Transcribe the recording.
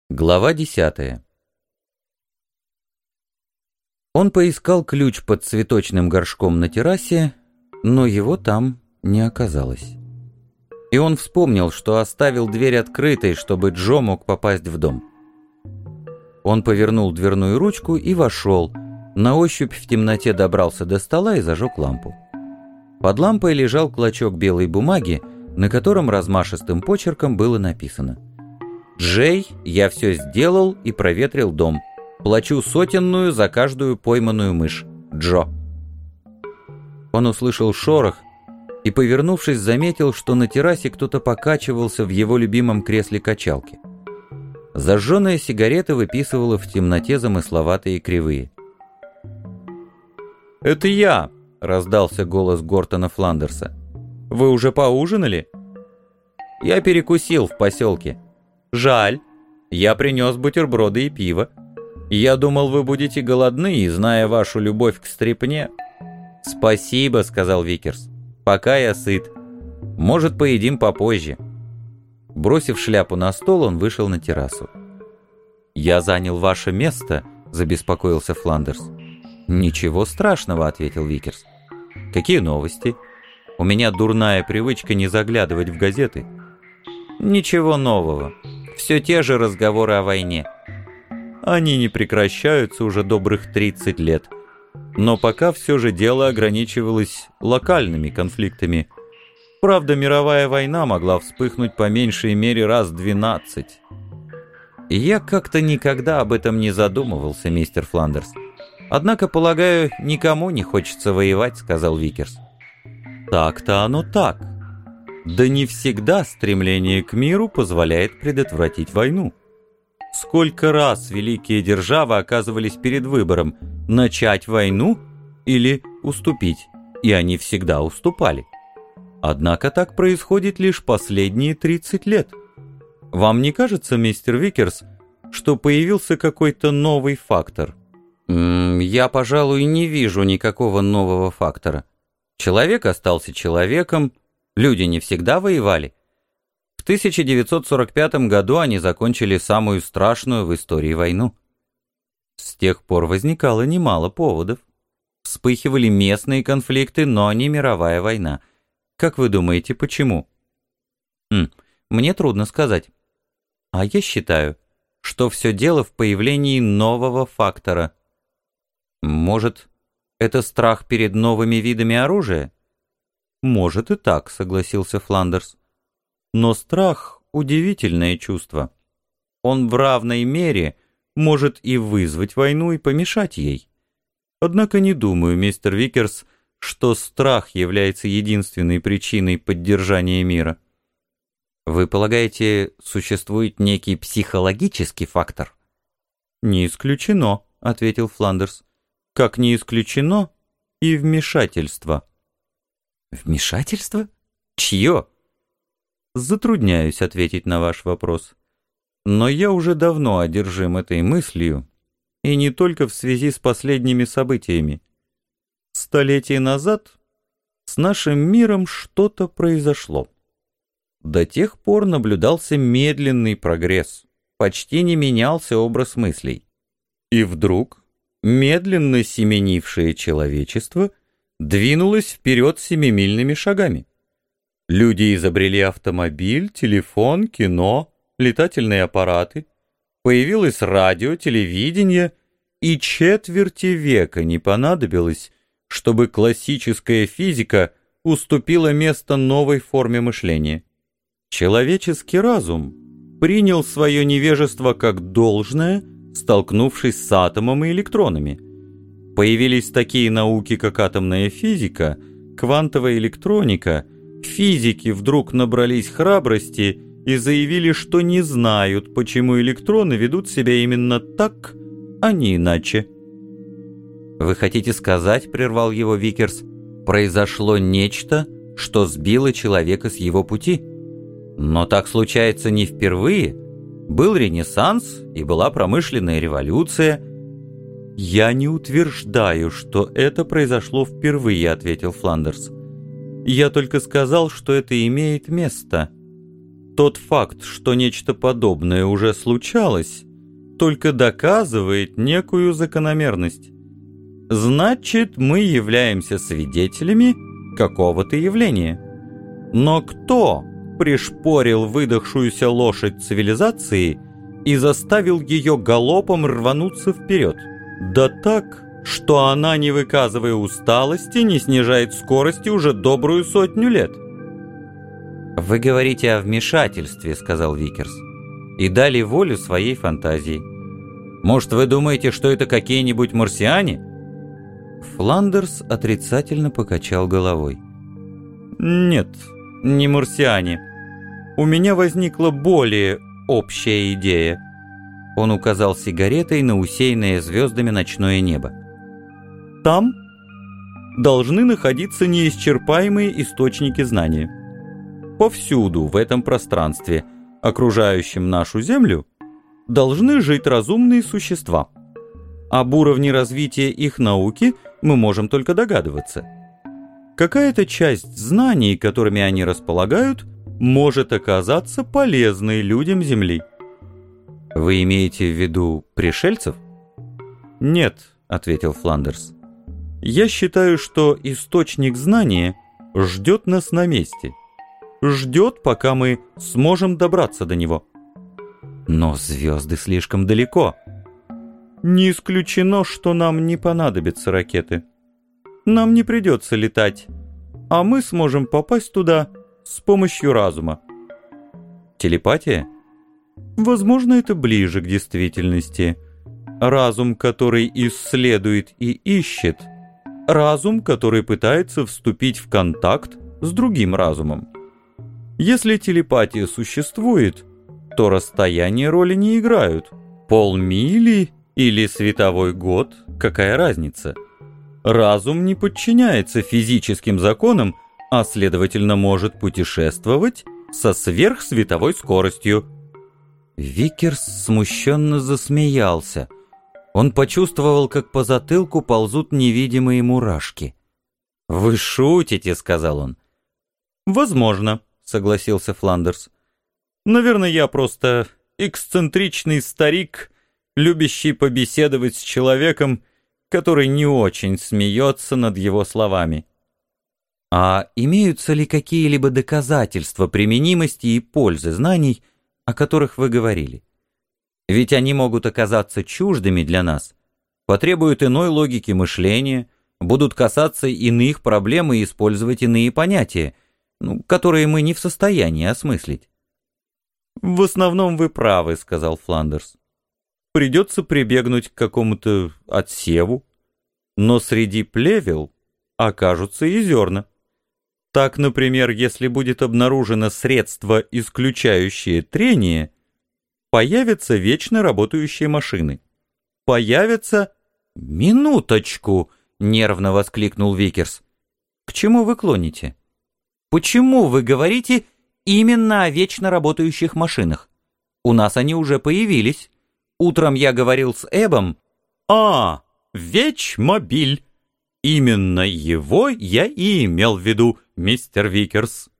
Глава 10. Он поискал ключ под цветочным горшком на террасе, но его там не оказалось. И он вспомнил, что оставил дверь открытой, чтобы Джо мог попасть в дом. Он повернул дверную ручку и вошел. На ощупь в темноте добрался до стола и зажег лампу. Под лампой лежал клочок белой бумаги, на котором размашистым почерком было написано: «Джей, я все сделал и проветрил дом. Плачу сотенную за каждую пойманную мышь. Джо». Он услышал шорох и, повернувшись, заметил, что на террасе кто-то покачивался в его любимом кресле-качалке. Зажженная сигарета выписывала в темноте замысловатые кривые. «Это я!» — раздался голос Гортона Фландерса. «Вы уже поужинали?» «Я перекусил в поселке». «Жаль. Я принес бутерброды и пиво. Я думал, вы будете голодны, и, зная вашу любовь к стрипне...» «Спасибо», — сказал Викерс. «Пока я сыт. Может, поедим попозже». Бросив шляпу на стол, он вышел на террасу. «Я занял ваше место», — забеспокоился Фландерс. «Ничего страшного», — ответил Викерс. «Какие новости? У меня дурная привычка не заглядывать в газеты». «Ничего нового. Все те же разговоры о войне. Они не прекращаются уже добрых 30 лет. Но пока все же дело ограничивалось локальными конфликтами. Правда, мировая война могла вспыхнуть по меньшей мере раз 12. И я как-то никогда об этом не задумывался, мистер Фландерс. Однако, полагаю, никому не хочется воевать», — сказал Викерс. «Так-то оно так. Да не всегда стремление к миру позволяет предотвратить войну. Сколько раз великие державы оказывались перед выбором начать войну или уступить, и они всегда уступали. Однако так происходит лишь последние 30 лет. Вам не кажется, мистер Викерс, что появился какой-то новый фактор?» «Я, пожалуй, не вижу никакого нового фактора. Человек остался человеком, люди не всегда воевали. В 1945 году они закончили самую страшную в истории войну. С тех пор возникало немало поводов. Вспыхивали местные конфликты, но не мировая война. Как вы думаете, почему?» «Мне трудно сказать. А я считаю, что все дело в появлении нового фактора. Может, это страх перед новыми видами оружия?» «Может и так», — согласился Фландерс. «Но страх — удивительное чувство. Он в равной мере может и вызвать войну, и помешать ей. Однако не думаю, мистер Викерс, что страх является единственной причиной поддержания мира». «Вы полагаете, существует некий психологический фактор?» «Не исключено», — ответил Фландерс. «Как не исключено и вмешательство». «Вмешательство? Чье?» «Затрудняюсь ответить на ваш вопрос. Но я уже давно одержим этой мыслью, и не только в связи с последними событиями. Столетия назад с нашим миром что-то произошло. До тех пор наблюдался медленный прогресс, почти не менялся образ мыслей. И вдруг медленно семенившее человечество двинулось вперед семимильными шагами. Люди изобрели автомобиль, телефон, кино, летательные аппараты. Появилось радио, телевидение, и четверти века не понадобилось, чтобы классическая физика уступила место новой форме мышления. Человеческий разум принял свое невежество как должное, столкнувшись с атомом и электронами. Появились такие науки, как атомная физика, квантовая электроника. Физики вдруг набрались храбрости и заявили, что не знают, почему электроны ведут себя именно так, а не иначе. «Вы хотите сказать, — прервал его Викерс, — произошло нечто, что сбило человека с его пути? Но так случается не впервые. Был Ренессанс и была промышленная революция». «Я не утверждаю, что это произошло впервые», — ответил Фландерс. «Я только сказал, что это имеет место. Тот факт, что нечто подобное уже случалось, только доказывает некую закономерность. Значит, мы являемся свидетелями какого-то явления. Но кто пришпорил выдохшуюся лошадь цивилизации и заставил ее галопом рвануться вперед? Да так, что она, не выказывая усталости, не снижает скорости уже добрую 100 лет. «Вы говорите о вмешательстве», — сказал Викерс, — «и дали волю своей фантазии. Может, вы думаете, что это какие-нибудь марсиане?» Фландерс отрицательно покачал головой. «Нет, не марсиане. У меня возникла более общая идея». Он указал сигаретой на усеянное звездами ночное небо. «Там должны находиться неисчерпаемые источники знания. Повсюду в этом пространстве, окружающем нашу Землю, должны жить разумные существа. Об уровне развития их науки мы можем только догадываться. Какая-то часть знаний, которыми они располагают, может оказаться полезной людям Земли». «Вы имеете в виду пришельцев?» «Нет», — ответил Фландерс. «Я считаю, что источник знания ждет нас на месте. Ждет, пока мы сможем добраться до него». «Но звезды слишком далеко». «Не исключено, что нам не понадобятся ракеты. Нам не придется летать, а мы сможем попасть туда с помощью разума». «Телепатия?» «Возможно, это ближе к действительности. Разум, который исследует и ищет. Разум, который пытается вступить в контакт с другим разумом. Если телепатия существует, то расстояния роли не играют. Полмили или световой год, какая разница? Разум не подчиняется физическим законам, а следовательно может путешествовать со сверхсветовой скоростью». Викерс смущенно засмеялся. Он почувствовал, как по затылку ползут невидимые мурашки. «Вы шутите», — сказал он. «Возможно», — согласился Фландерс. «Наверное, я просто эксцентричный старик, любящий побеседовать с человеком, который не очень смеется над его словами». «А имеются ли какие-либо доказательства применимости и пользы знаний, о которых вы говорили? Ведь они могут оказаться чуждыми для нас, потребуют иной логики мышления, будут касаться иных проблем и использовать иные понятия, которые мы не в состоянии осмыслить». «В основном вы правы», — сказал Фландерс. «Придется прибегнуть к какому-то отсеву, но среди плевел окажутся и зерна. Так, например, если будет обнаружено средство, исключающее трение, появятся вечно работающие машины. Появятся...» «Минуточку!» — нервно воскликнул Викерс. «К чему вы клоните? Почему вы говорите именно о вечно работающих машинах? У нас они уже появились. Утром я говорил с Эбом». «Вечмобиль! Именно его я и имел в виду, мистер Викерс.